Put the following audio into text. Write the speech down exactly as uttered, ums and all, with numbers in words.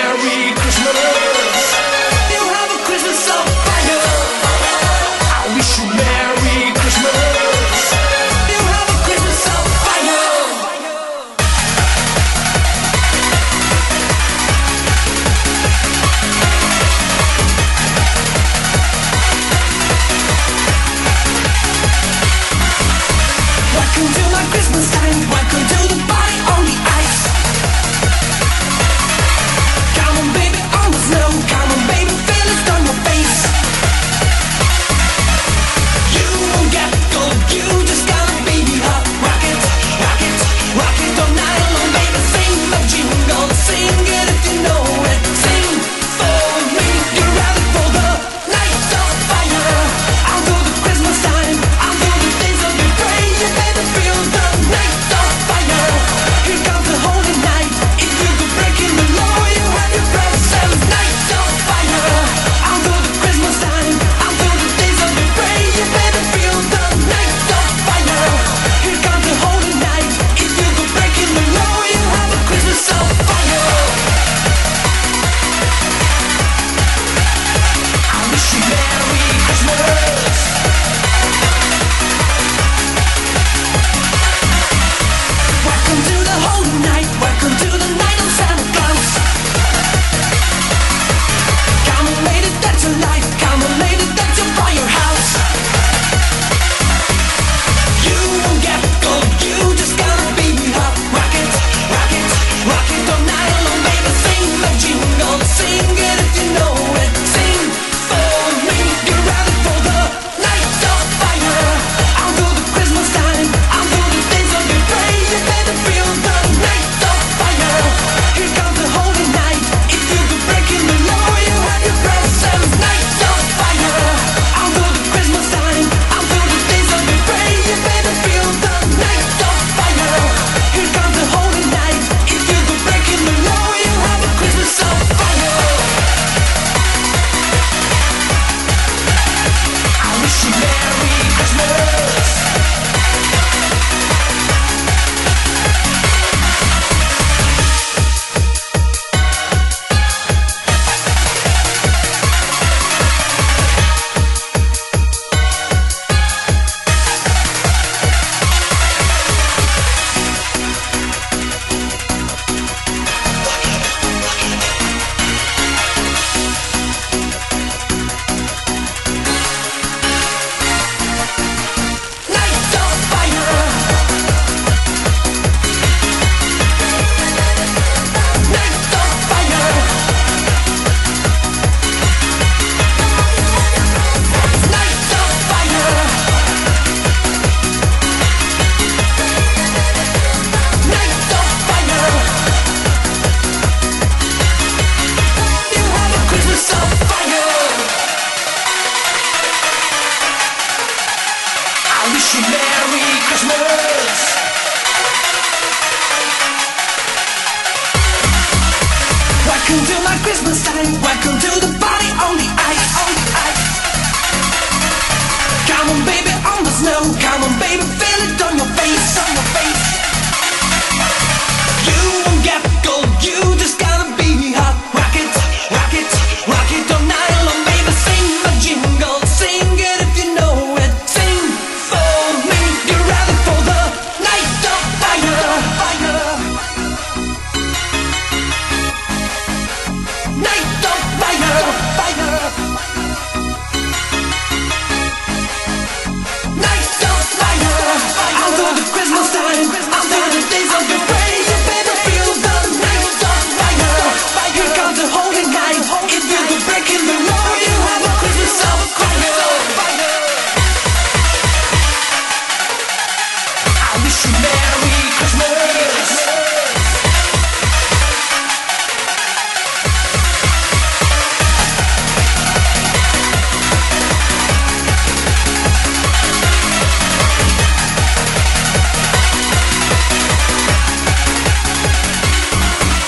Merry Christmas. You have a Christmas on fire. I wish you Merry Christmas. You have a Christmas on fire. Welcome to my Christmas time. Welcome to the party on the ice. Come on, baby, on the snow. Come on, baby, feel it on your face. You won't get cold. You just gotta baby hot. Rock it, rock it, rock it all night long, baby. Sing the jingle, sing it if you know it. Sing for me, you're ready for the night of fire. I'll do the Christmas time. I'll do the days of your praise. You better feel the night of fire. Here comes the holy night. If you go breaking the law, you have your present. Night of fire. I'll do the Christmas time. I'll do the days of your praise. You better feel the night of fire. Here comes the holy night. If you go breaking the law, you have a Christmas of fire. I wish you Merry Christmas. Welcome to the holy night. Welcome to the night of Santa Claus. Come on, lady, that's your life. Come on, lady, that's your firehouse. You won't get cold. You just gotta baby hot. Rock it, rock it, rock it all night long, baby. Sing the jingle, sing it if you know it. Sing for me, you're ready for the night of fire. I'll do the Christmas time. I'll do the days of your praise. You better feel the night of fire. Here comes the holy night. If you go breaking the law, you have your present. Night of fire. I'll do the Christmas time. I'll do the days of your praise. You better feel the night of fire. Here comes the holy night. If you go breaking the law, you have a Christmas of fire. I wish you Merry Christmas. Night of fire. Night of fire. Night of fire. Night of fire. You have a Christmas of fire. I wish you Merry Christmas. Welcome to my Christmas time. Welcome to the party on the ice. On the ice. Come on, baby, on the snow. Come on, baby, feel it on your face. On your face.